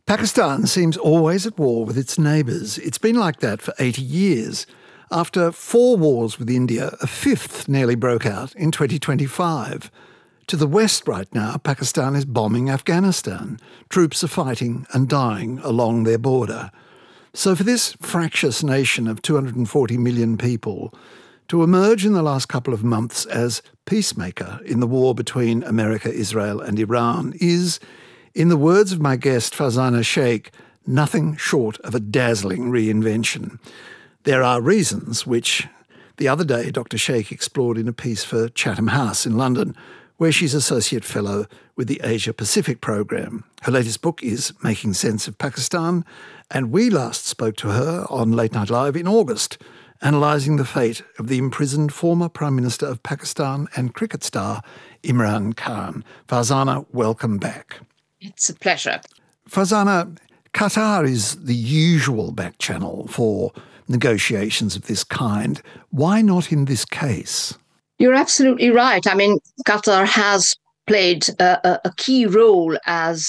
Pakistan seems always at war with its neighbours. It's been like that for 80 years. After 4 wars with India, a 5th nearly broke out in 2025. To the west right now, Pakistan is bombing Afghanistan. Troops are fighting and dying along their border. So for this fractious nation of 240 million people to emerge in the last couple of months as peacemaker in the war between America, Israel and Iran is, in the words of my guest Farzana Sheikh, nothing short of a dazzling reinvention. There are reasons which the other day Dr. Sheikh explored in a piece for Chatham House in London, where she's Associate Fellow with the Asia Pacific Program. Her latest book is Making Sense of Pakistan, and we last spoke to her on Late Night Live in August, analysing the fate of the imprisoned former Prime Minister of Pakistan and cricket star Imran Khan. Farzana, welcome back. It's a pleasure. Farzana, Qatar is the usual back channel for negotiations of this kind. Why not in this case? You're absolutely right. I mean, Qatar has played a key role as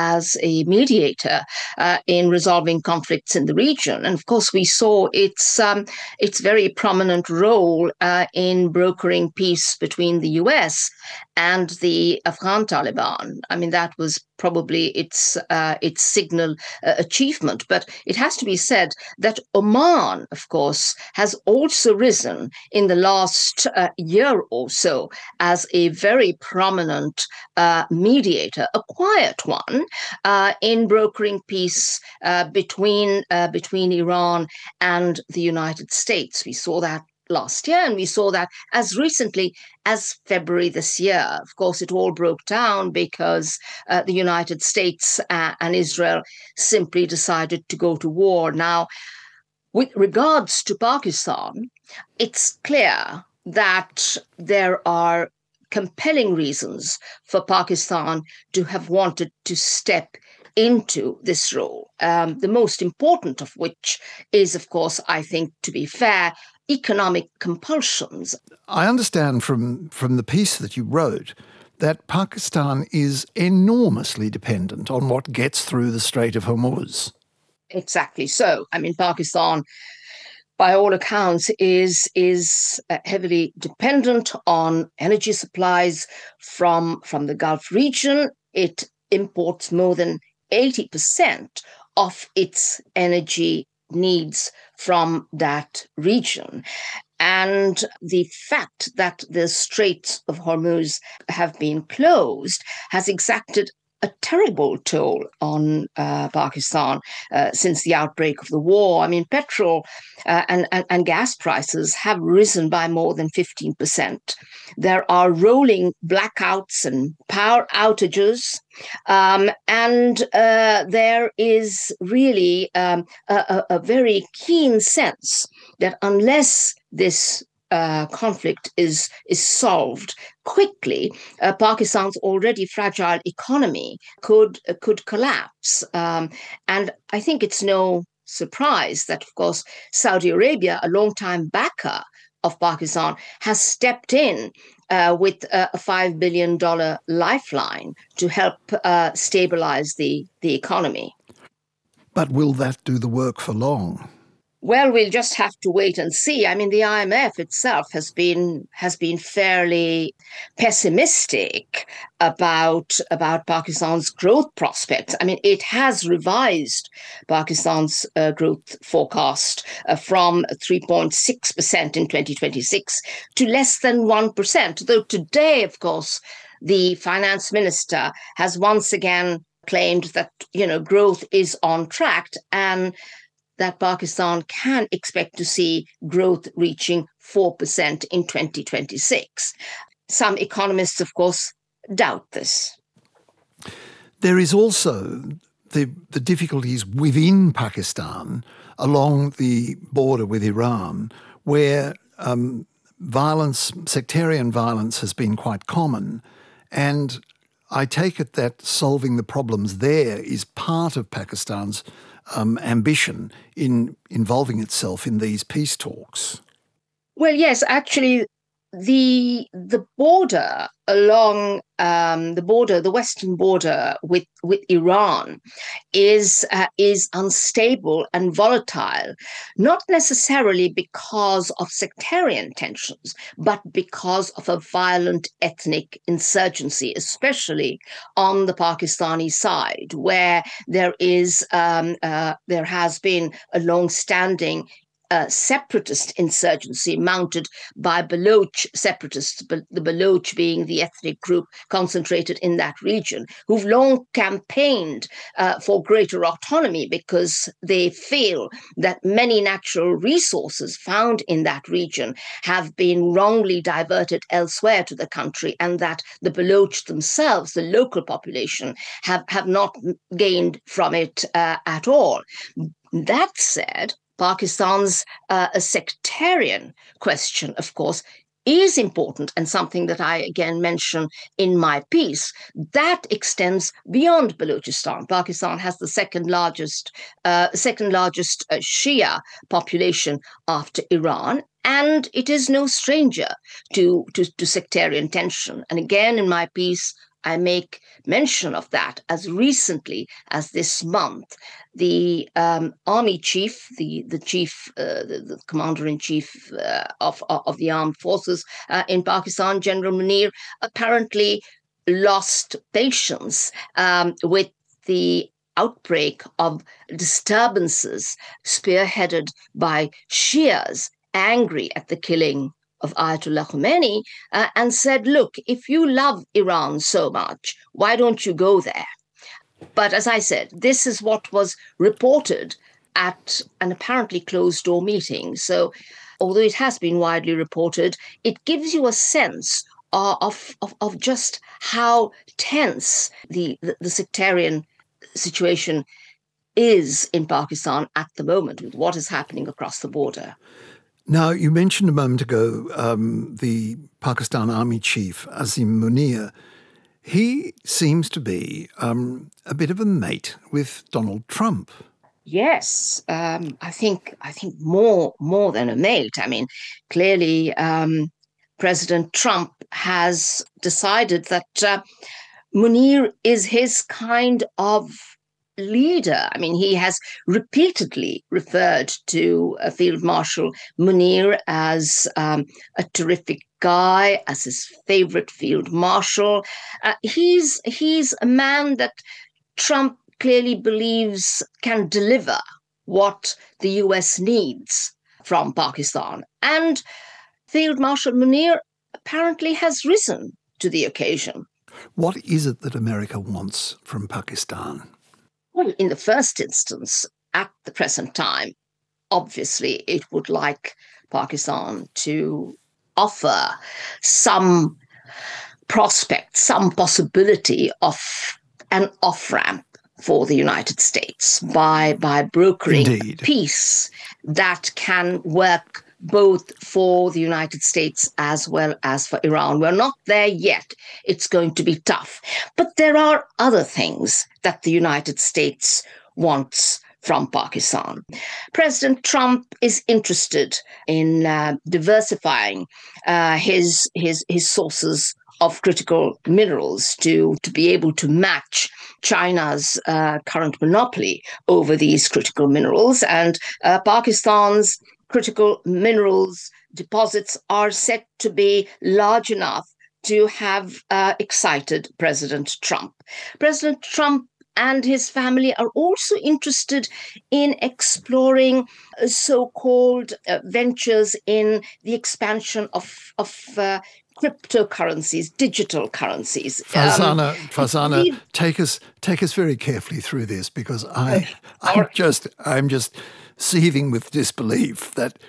a mediator in resolving conflicts in the region, and of course we saw its very prominent role in brokering peace between the US and the Afghan Taliban. I mean, that was probably its signal achievement. But it has to be said that Oman, of course, has also risen in the last year or so as a very prominent mediator, a quiet one, in brokering peace between Iran and the United States. We saw that last year, and we saw that as recently as February this year. Of course, it all broke down because the United States and Israel simply decided to go to war. Now, with regards to Pakistan, it's clear that there are compelling reasons for Pakistan to have wanted to step into this role. The most important of which is, of course, I think, to be fair, economic compulsions. I understand from the piece that you wrote that Pakistan is enormously dependent on what gets through the Strait of Hormuz. Exactly so. I mean, Pakistan, by all accounts, is heavily dependent on energy supplies from the Gulf region. It imports more than 80% of its energy needs from that region. And the fact that the Straits of Hormuz have been closed has exacted a terrible toll on Pakistan since the outbreak of the war. I mean, petrol and gas prices have risen by more than 15%. There are rolling blackouts and power outages, and there is really a very keen sense that unless this conflict is solved quickly, Pakistan's already fragile economy could collapse. And I think it's no surprise that, of course, Saudi Arabia, a long-time backer of Pakistan, has stepped in with a $5 billion lifeline to help stabilize the economy. But will that do the work for long? Well, we'll just have to wait and see. I mean, the IMF itself has been fairly pessimistic about Pakistan's growth prospects. I mean, it has revised Pakistan's growth forecast from 3.6% in 2026 to less than 1%. Though today, of course, the finance minister has once again claimed that, growth is on track and that Pakistan can expect to see growth reaching 4% in 2026. Some economists, of course, doubt this. There is also the difficulties within Pakistan along the border with Iran, where sectarian violence has been quite common. And I take it that solving the problems there is part of Pakistan's ambition in involving itself in these peace talks. Well, yes, actually, the border along the western border with Iran is unstable and volatile, not necessarily because of sectarian tensions, but because of a violent ethnic insurgency, especially on the Pakistani side, where there has been a long-standing separatist insurgency mounted by Baloch separatists, the Baloch being the ethnic group concentrated in that region, who've long campaigned for greater autonomy because they feel that many natural resources found in that region have been wrongly diverted elsewhere to the country, and that the Baloch themselves, the local population, have not gained from it at all. That said, Pakistan's sectarian question, of course, is important, and something that I again mention in my piece. That extends beyond Balochistan. Pakistan has the second largest Shia population after Iran, and it is no stranger to sectarian tension. And again, in my piece, I make mention of that as recently as this month. The army chief, the commander-in-chief of the armed forces in Pakistan, General Munir, apparently lost patience with the outbreak of disturbances spearheaded by Shias angry at the killing of Ayatollah Khomeini, and said, look, if you love Iran so much, why don't you go there? But as I said, this is what was reported at an apparently closed-door meeting. So although it has been widely reported, it gives you a sense of just how tense the sectarian situation is in Pakistan at the moment with what is happening across the border. Now, you mentioned a moment ago the Pakistan Army Chief, Azim Munir. He seems to be a bit of a mate with Donald Trump. Yes, I think more than a mate. I mean, clearly, President Trump has decided that Munir is his kind of leader. I mean, he has repeatedly referred to Field Marshal Munir as a terrific guy, as his favorite field marshal. He's a man that Trump clearly believes can deliver what the US needs from Pakistan. And Field Marshal Munir apparently has risen to the occasion. What is it that America wants from Pakistan? Well, in the first instance, at the present time, obviously it would like Pakistan to offer some prospect, some possibility of an off-ramp for the United States by brokering peace that can work both for the United States as well as for Iran. We're not there yet. It's going to be tough. But there are other things that the United States wants from Pakistan. President Trump is interested in diversifying his sources of critical minerals to be able to match China's current monopoly over these critical minerals. And Pakistan's critical minerals deposits are set to be large enough to have excited President Trump. President Trump and his family are also interested in exploring so-called ventures in the expansion of cryptocurrencies, digital currencies. Farzana, take us very carefully through this, because I'm just seething with disbelief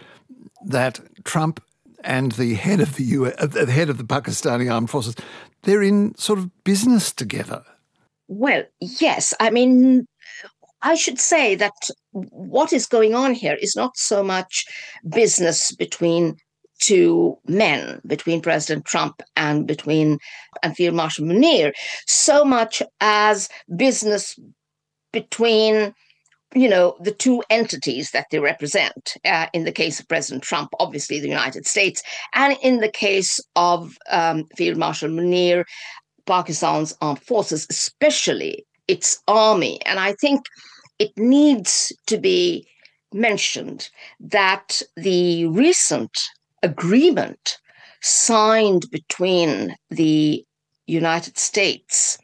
that Trump and the head of the head of the Pakistani armed forces, they're in sort of business together. Well, yes. I mean, I should say that what is going on here is not so much business between two men, between President Trump and Field Marshal Munir, so much as business between the two entities that they represent. In the case of President Trump, obviously the United States, and in the case of Field Marshal Munir, Pakistan's armed forces, especially its army. And I think it needs to be mentioned that the recent agreement signed between the United States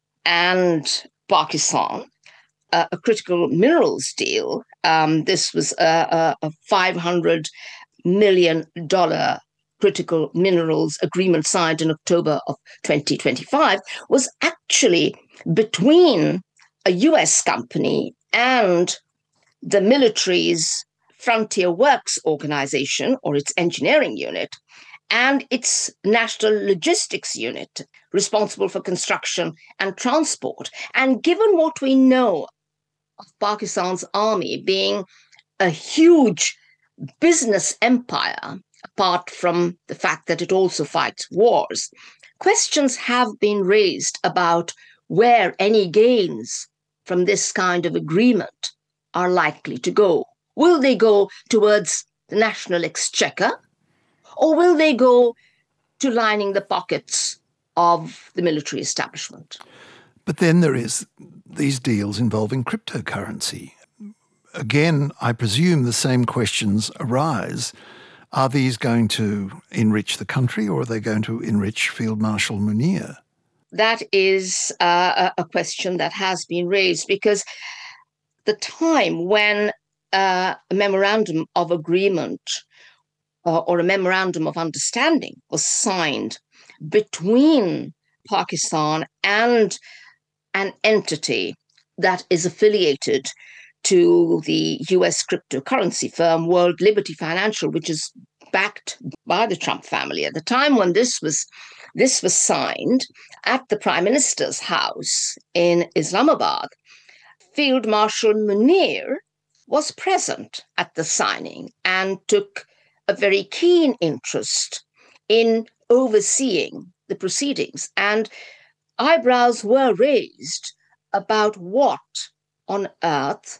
and Pakistan, a critical minerals deal. This was a $500 million critical minerals agreement signed in October of 2025, was actually between a US company and the military's Frontier Works Organization, or its engineering unit, and its National Logistics Unit, responsible for construction and transport. And given what we know of Pakistan's army being a huge business empire, apart from the fact that it also fights wars, questions have been raised about where any gains from this kind of agreement are likely to go. Will they go towards the national exchequer, or will they go to lining the pockets of the military establishment? But then there is these deals involving cryptocurrency. Again, I presume the same questions arise. Are these going to enrich the country, or are they going to enrich Field Marshal Munir? That is a question that has been raised, because the time when a memorandum of agreement or a memorandum of understanding was signed between Pakistan and an entity that is affiliated to the US cryptocurrency firm World Liberty Financial, which is backed by the Trump family. At the time when this was signed at the Prime Minister's house in Islamabad, Field Marshal Munir was present at the signing and took a very keen interest in overseeing the proceedings. And eyebrows were raised about what on earth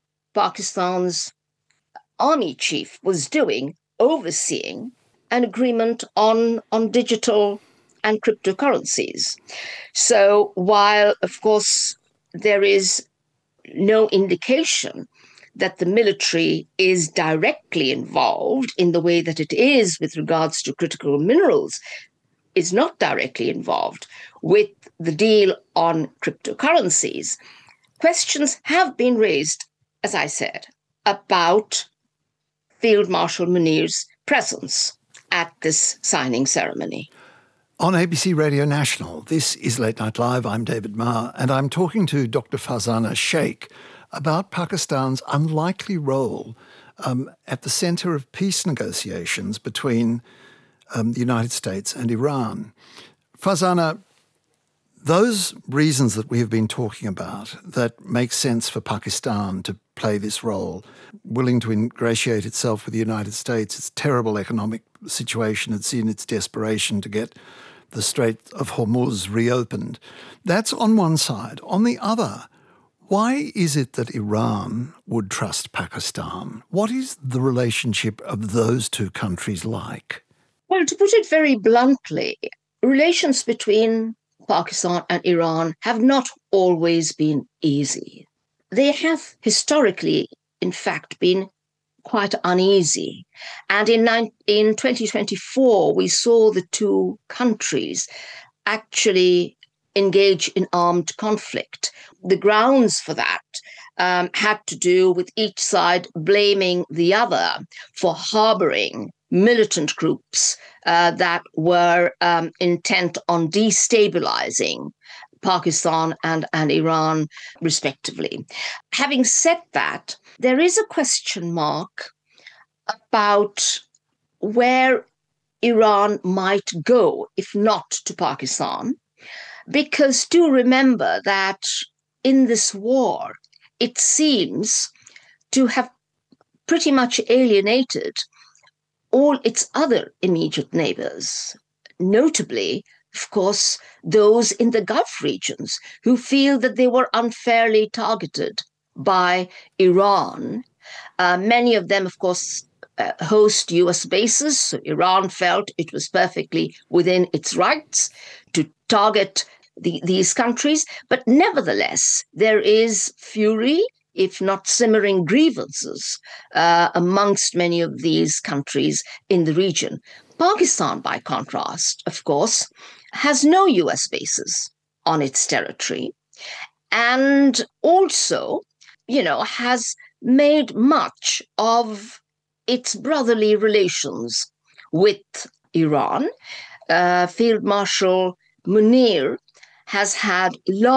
Pakistan's army chief was doing, overseeing an agreement on digital and cryptocurrencies. So while, of course, there is no indication that the military is directly involved in the way that it is with regards to critical minerals, is not directly involved with the deal on cryptocurrencies, questions have been raised, as I said, about Field Marshal Munir's presence at this signing ceremony. On ABC Radio National, this is Late Night Live. I'm David Marr, and I'm talking to Dr. Farzana Sheikh about Pakistan's unlikely role at the centre of peace negotiations between the United States and Iran. Farzana, those reasons that we have been talking about that make sense for Pakistan to play this role, willing to ingratiate itself with the United States, its terrible economic situation, it's in its desperation to get the Strait of Hormuz reopened. That's on one side. On the other, why is it that Iran would trust Pakistan? What is the relationship of those two countries like? Well, to put it very bluntly, relations between Pakistan and Iran have not always been easy. They have historically, in fact, been quite uneasy. And in 2024, we saw the two countries actually engage in armed conflict. The grounds for that had to do with each side blaming the other for harboring militant groups that were intent on destabilizing Pakistan and Iran, respectively. Having said that, there is a question mark about where Iran might go, if not to Pakistan, because do remember that in this war, it seems to have pretty much alienated all its other immediate neighbors, notably, of course, those in the Gulf regions who feel that they were unfairly targeted by Iran. Many of them, of course, host US bases. So Iran felt it was perfectly within its rights to target these countries. But nevertheless, there is fury, if not simmering grievances, amongst many of these countries in the region. Pakistan, by contrast, of course, has no US bases on its territory, and also, has made much of its brotherly relations with Iran. Field Marshal Munir has had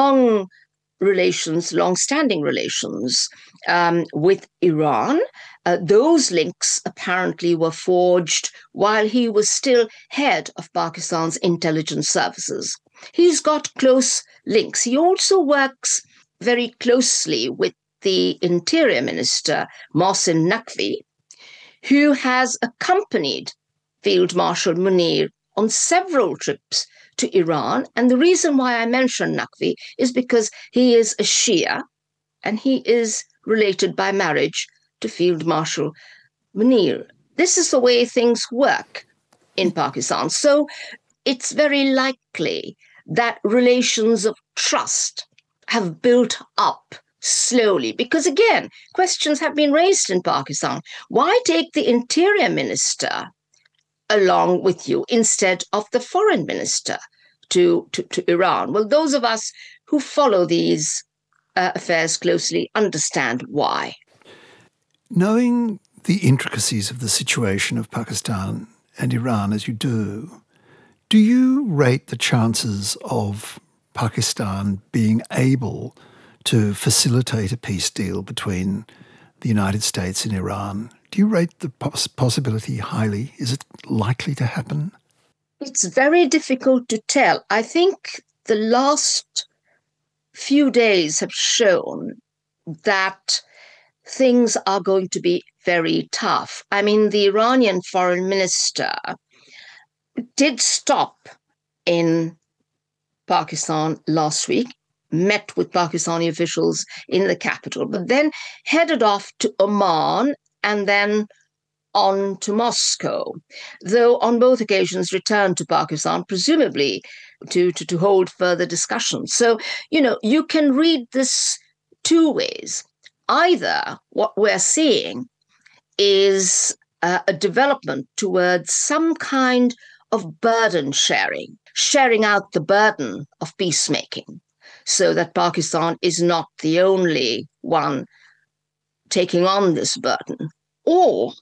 long-standing relations with Iran. Those links apparently were forged while he was still head of Pakistan's intelligence services. He's got close links. He also works very closely with the Interior Minister, Mohsin Naqvi, who has accompanied Field Marshal Munir on several trips to Iran. And the reason why I mention Naqvi is because he is a Shia and he is related by marriage to Field Marshal Munir. This is the way things work in Pakistan. So it's very likely that relations of trust have built up slowly, because again, questions have been raised in Pakistan. Why take the interior minister along with you instead of the foreign minister to Iran? Well, those of us who follow these affairs closely understand why. Knowing the intricacies of the situation of Pakistan and Iran as you do you rate the chances of Pakistan being able to facilitate a peace deal between the United States and Iran? Do you rate the possibility highly? Is it likely to happen? It's very difficult to tell. I think the last few days have shown that things are going to be very tough. I mean, the Iranian foreign minister did stop in Pakistan last week, met with Pakistani officials in the capital, but then headed off to Oman and then on to Moscow, though on both occasions returned to Pakistan, presumably to hold further discussions. So, you can read this two ways. Either what we're seeing is a development towards some kind of burden sharing out the burden of peacemaking, so that Pakistan is not the only one taking on this burden. Or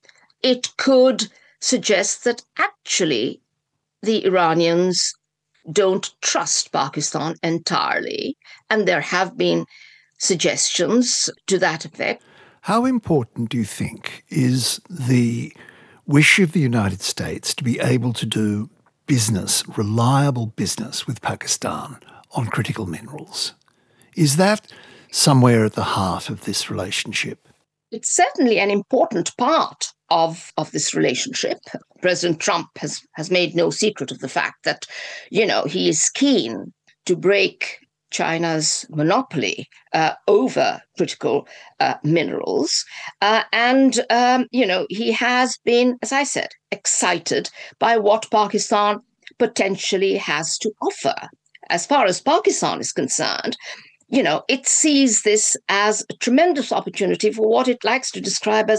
it could suggest that actually the Iranians don't trust Pakistan entirely, and there have been suggestions to that effect. How important do you think is the wish of the United States to be able to do business, reliable business with Pakistan on critical minerals? Is that somewhere at the heart of this relationship? It's certainly an important part of this relationship. President Trump has made no secret of the fact that, he is keen to break China's monopoly over critical minerals. And he has been, as I said, excited by what Pakistan potentially has to offer. As far as Pakistan is concerned, it sees this as a tremendous opportunity for what it likes to describe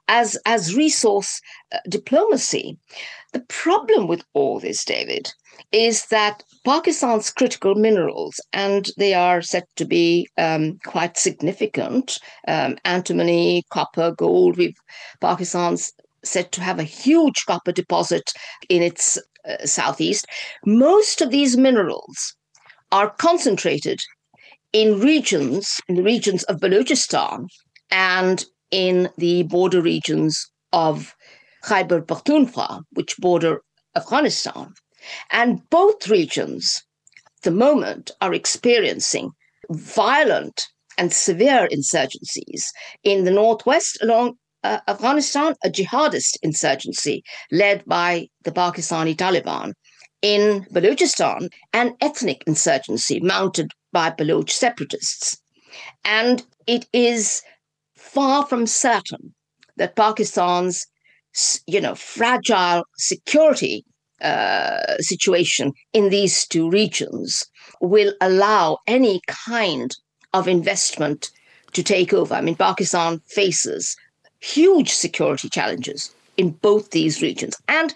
as resource diplomacy. The problem with all this, David, is that Pakistan's critical minerals, and they are said to be quite significant, antimony, copper, gold. Pakistan's said to have a huge copper deposit in its southeast. Most of these minerals are concentrated in the regions of Balochistan and in the border regions of Khyber Pakhtunkhwa, which border Afghanistan. And both regions, at the moment, are experiencing violent and severe insurgencies. In the northwest along Afghanistan, a jihadist insurgency led by the Pakistani Taliban. In Balochistan, an ethnic insurgency mounted by Baloch separatists. And it is far from certain that Pakistan's, fragile security situation in these two regions will allow any kind of investment to take over. I mean, Pakistan faces huge security challenges in both these regions, and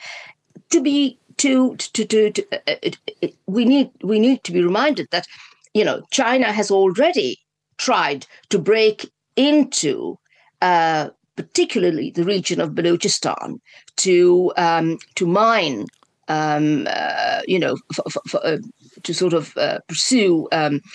we need to be reminded that China has already tried to break into particularly the region of Balochistan to mine, to sort of pursue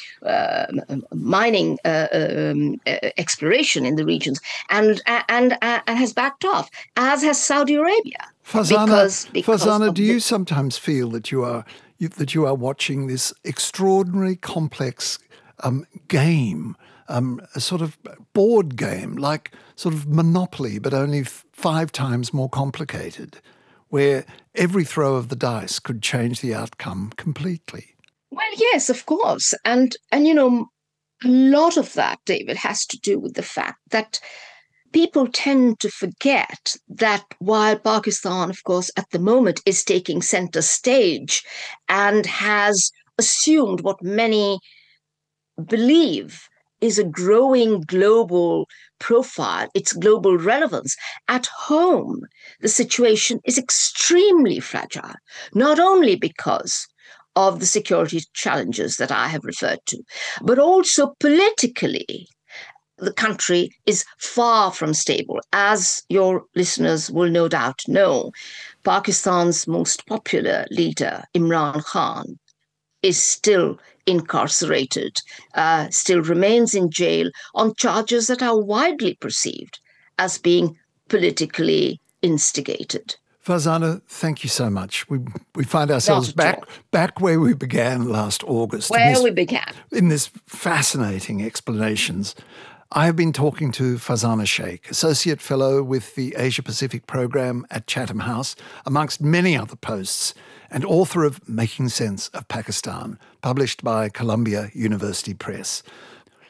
mining exploration in the regions, and has backed off, as has Saudi Arabia. Farzana, do you sometimes feel that you are watching this extraordinary, complex game, a sort of board game, like sort of Monopoly, but only 5 times more complicated, where every throw of the dice could change the outcome completely? Well, yes, of course. And a lot of that, David, has to do with the fact that people tend to forget that while Pakistan, of course, at the moment is taking center stage and has assumed what many believe is a growing global profile, its global relevance, at home, the situation is extremely fragile, not only because of the security challenges that I have referred to, but also politically. The country is far from stable. As your listeners will no doubt know, Pakistan's most popular leader, Imran Khan, is still incarcerated, still remains in jail on charges that are widely perceived as being politically instigated. Farzana, thank you so much. We find ourselves back where we began last August. In this fascinating explanations. I have been talking to Farzana Sheikh, Associate Fellow with the Asia Pacific Program at Chatham House, amongst many other posts, and author of Making Sense of Pakistan, published by Columbia University Press.